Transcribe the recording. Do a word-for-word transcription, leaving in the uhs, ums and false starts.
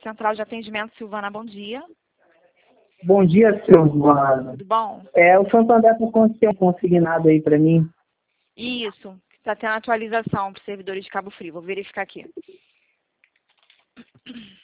Central de Atendimento, Silvana, bom dia. Bom dia, Silvana. Tudo bom? É, o Santander está com um consignado aí para mim. Isso, está tendo atualização para os servidores de Cabo Frio. Vou verificar aqui.